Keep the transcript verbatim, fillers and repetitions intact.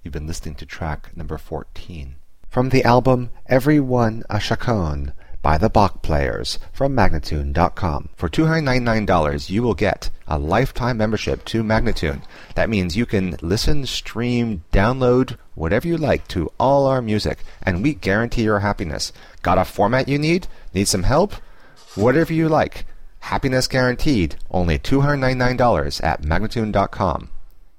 You've been listening to track number fourteen. From the album Everyone a Chaconne by the Bach Players from Magnatune dot com. For two hundred ninety-nine dollars you will get a lifetime membership to Magnatune. That means you can listen, stream, download, whatever you like to all our music, and we guarantee your happiness. Got a format you need? Need some help? Whatever you like. Happiness guaranteed. Only two hundred ninety-nine dollars at Magnatune dot com.